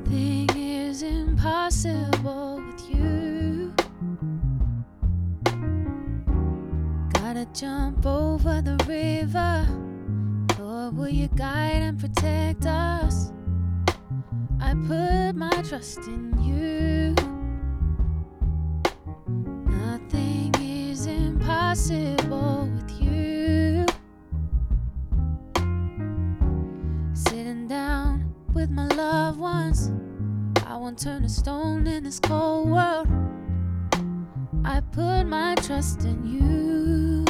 Nothing is impossible with you. Gotta jump over the river. Lord, will you guide and protect us? I put my trust in you. Nothing is impossible with you. Sitting down with my loved ones, I won't turn a stone in this cold world. I put my trust in you,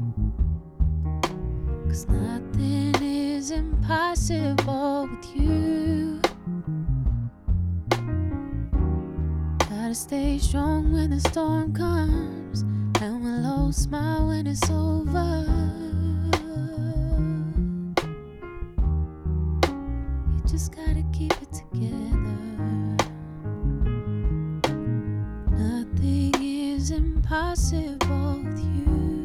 'cause nothing is impossible with you. Gotta stay strong when the storm comes, and we'll all smile when it's over. You just gotta keep it together. Nothing is impossible with you.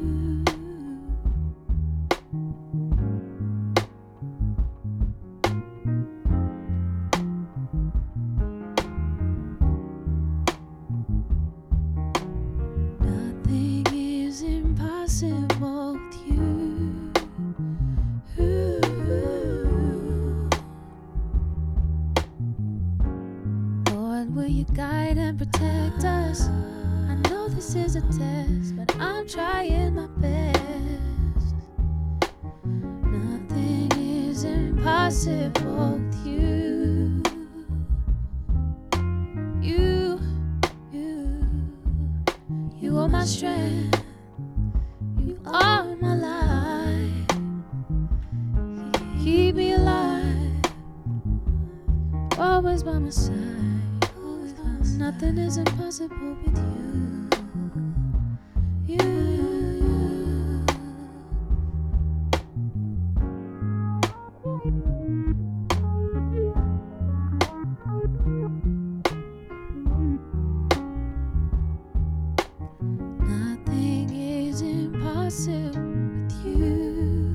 Nothing is impossible with you. Lord, will you guide and protect us? I know this is a test, but I'm trying my best. Nothing is impossible with you. You are my strength. You are my life. Keep me alive. Always by my side. Nothing is impossible with you. Nothing is impossible with you.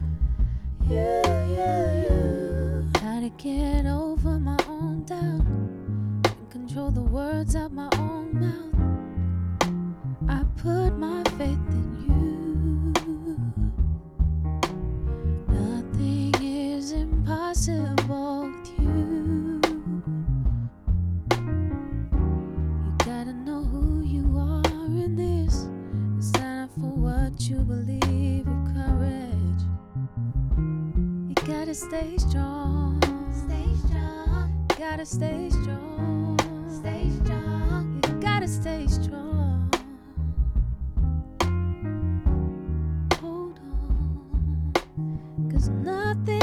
Gotta get over my own doubt and control the words out my own mouth. I put my faith in you. Nothing is impossible with you. You gotta know who you are in this. Stand up for what you believe with courage. You gotta stay strong. Stay strong. Gotta stay strong. Stay strong. You gotta stay strong. Hold on, 'cause nothing